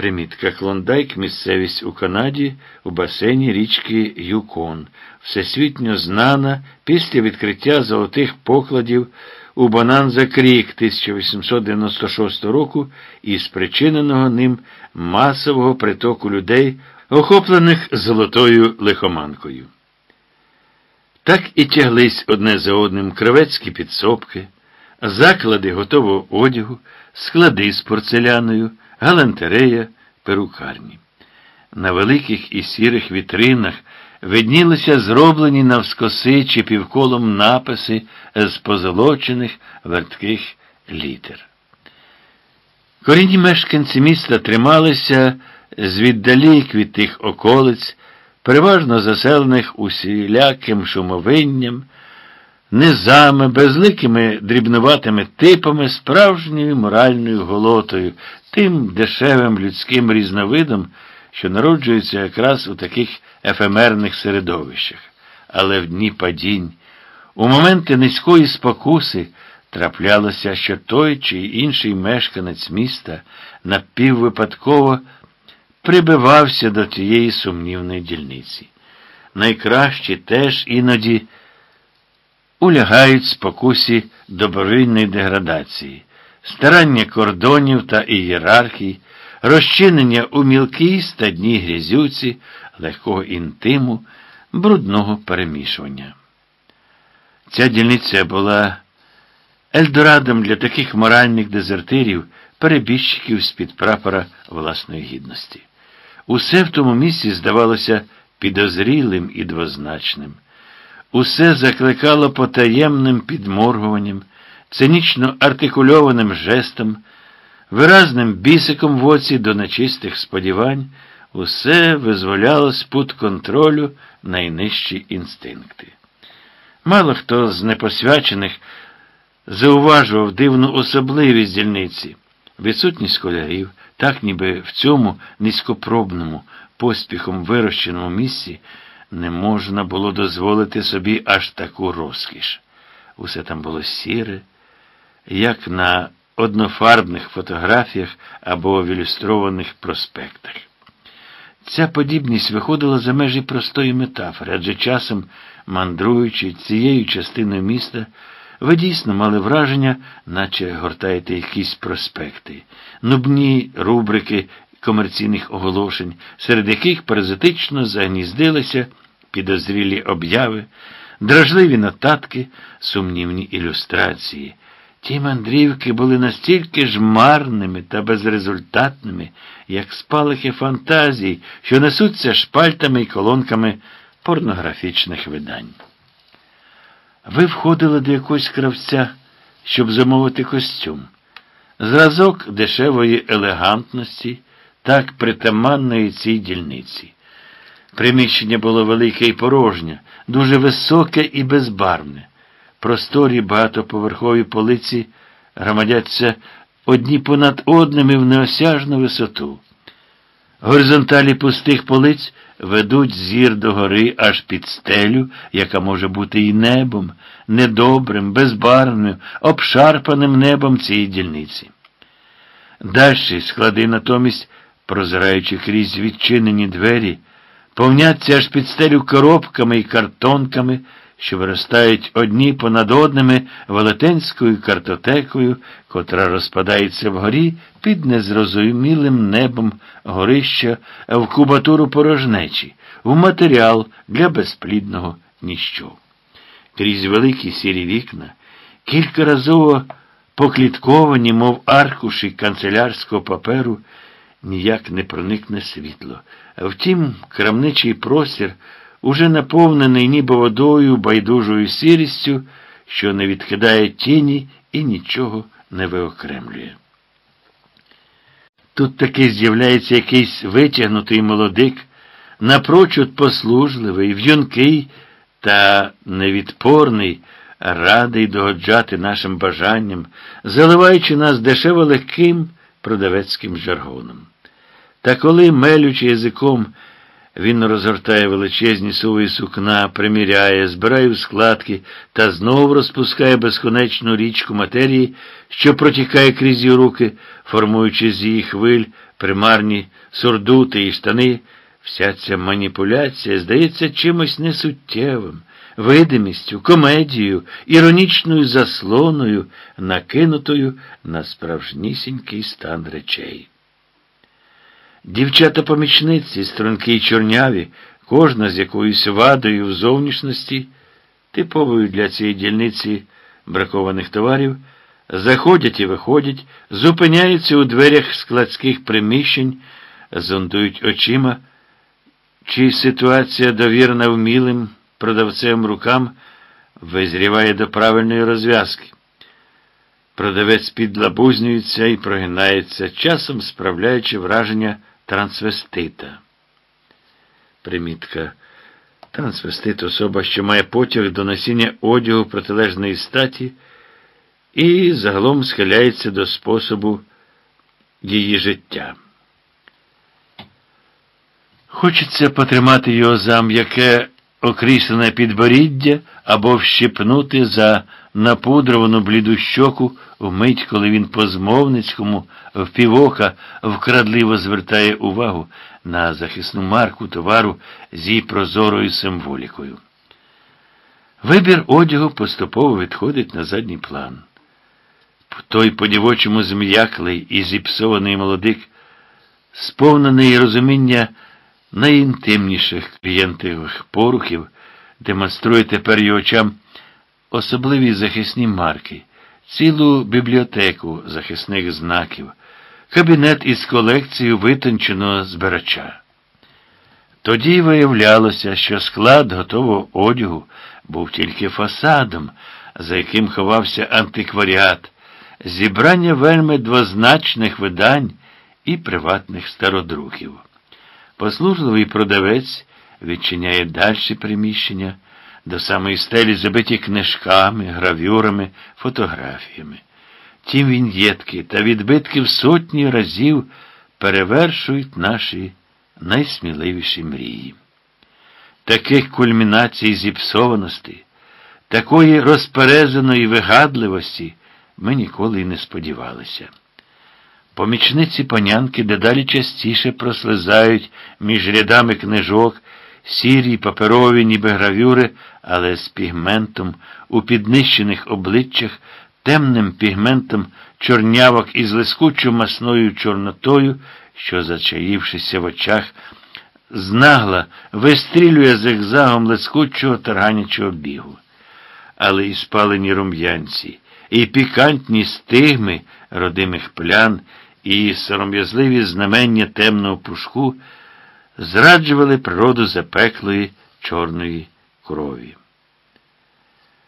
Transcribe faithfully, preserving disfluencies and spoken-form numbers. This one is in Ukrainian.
Примітка. Клондайк – місцевість у Канаді у басейні річки Юкон. Всесвітньо знана після відкриття золотих покладів у Бонанза-Крік тисяча вісімсот дев'яносто шостого року і спричиненого ним масового притоку людей, охоплених золотою лихоманкою. Так і тяглись одне за одним кравецькі підсобки, заклади готового одягу, склади з порцеляною, галантерея, перукарні. На великих і сірих вітринах виднілися зроблені навскоси чи півколом написи з позолочених вертких літер. Корінні мешканці міста трималися звіддалік від тих околиць, переважно заселених усіляким шумовинням, низами, безликими дрібнуватими типами, справжньою моральною голотою, тим дешевим людським різновидом, що народжується якраз у таких ефемерних середовищах. Але в дні падінь, у моменти низької спокуси, траплялося, що той чи інший мешканець міста напіввипадково прибивався до тієї сумнівної дільниці. Найкращі теж іноді улягають спокусі добровільної деградації, старання кордонів та ієрархій, розчинення у мілкій стадній грязюці, легкого інтиму, брудного перемішування. Ця дільниця була ельдорадом для таких моральних дезертирів, перебіжчиків з-під прапора власної гідності. Усе в тому місці здавалося підозрілим і двозначним. Усе закликало потаємним підморгуванням, цинічно артикульованим жестом, виразним бісиком в оці до нечистих сподівань, усе визволяло з-під контролю найнижчі інстинкти. Мало хто з непосвячених зауважував дивну особливість дільниці, відсутність школярів, так ніби в цьому низькопробному, поспіхом вирощеному місці не можна було дозволити собі аж таку розкіш. Усе там було сіре, як на однофарбних фотографіях або в ілюстрованих проспектах. Ця подібність виходила за межі простої метафори, адже часом, мандруючи цією частиною міста, ви дійсно мали враження, наче гортаєте якісь проспекти, нудні рубрики комерційних оголошень, серед яких паразитично загніздилися підозрілі обяви, дражливі нотатки, сумнівні ілюстрації. Ті мандрівки були настільки ж марними та безрезультатними, як спалахи фантазій, що несуться шпальтами і колонками порнографічних видань. Ви входили до якогось кравця, щоб замовити костюм. Зразок дешевої елегантності, так притаманної цій дільниці. Приміщення було велике і порожнє, дуже високе і безбарвне. Просторі багатоповерхові полиці громадяться одні понад одними в неосяжну висоту. Горизонталі пустих полиць ведуть зір догори аж під стелю, яка може бути і небом, недобрим, безбарвним, обшарпаним небом цієї дільниці. Дальші склади натомість, прозираючи крізь відчинені двері, повняться аж під стелю коробками і картонками, що виростають одні понад одними велетенською картотекою, котра розпадається вгорі під незрозумілим небом горища в кубатуру порожнечі, в матеріал для безплідного ніщо. Крізь великі сірі вікна, кількаразово поклітковані, мов аркуші канцелярського паперу, ніяк не проникне світло. Втім, крамничий простір уже наповнений ніби водою, байдужою сірістю, що не відкидає тіні і нічого не виокремлює. Тут таки з'являється якийсь витягнутий молодик, напрочуд послужливий, в'юнкий та невідпорний, радий догоджати нашим бажанням, заливаючи нас дешево легким продавецьким жаргоном. Та коли, мелючи язиком, Він розгортає величезні суви сукна, приміряє, збирає в складки та знову розпускає безконечну річку матерії, що протікає крізь її руки, формуючи з її хвиль примарні сурдути і штани. Вся ця маніпуляція здається чимось несуттєвим, видимістю, комедією, іронічною заслоною, накинутою на справжнісінький стан речей. Дівчата-помічниці, стрункі й чорняві, кожна з якоюсь вадою в зовнішності, типовою для цієї дільниці бракованих товарів, заходять і виходять, зупиняються у дверях складських приміщень, зондують очима, чи ситуація, довірена вмілим продавцем рукам, визріває до правильної розв'язки. Продавець підлабузнюється і прогинається, часом справляючи враження трансвестита. Примітка. Трансвестит – особа, що має потяг до носіння одягу протилежної статі і загалом схиляється до способу її життя. Хочеться потримати його за м'яке окріслене підборіддя або вщипнути за напудровану бліду щоку вмить, коли він по-змовницькому впівока вкрадливо звертає увагу на захисну марку товару з її прозорою символікою. Вибір одягу поступово відходить на задній план. Той по-дівочому зм'яклий і зіпсований молодик, сповнений розуміння найінтимніших клієнтових порухів, демонструє тепер його очам особливі захисні марки, цілу бібліотеку захисних знаків, кабінет із колекцією витонченого збирача. Тоді виявлялося, що склад готового одягу був тільки фасадом, за яким ховався антикваріат, зібрання вельми двозначних видань і приватних стародруків. Послужливий продавець відчиняє дальші приміщення, до самої стелі забиті книжками, гравюрами, фотографіями. Ті віньєтки та відбитки в сотні разів перевершують наші найсміливіші мрії. Таких кульмінацій зіпсованості, такої розперезаної вигадливості ми ніколи й не сподівалися. Помічниці панянки дедалі частіше прослизають між рядами книжок, сірі, паперові, ніби гравюри, але з пігментом у піднищених обличчях, темним пігментом чорнявок із лискучо масною чорнотою, що, зачаївшися в очах, знагла вистрілює зигзагом лискучого тарганячого бігу. Але і спалені рум'янці, і пікантні стигми родимих плян, і сором'язливі знамення темного пушку зраджували природу запеклої чорної крові.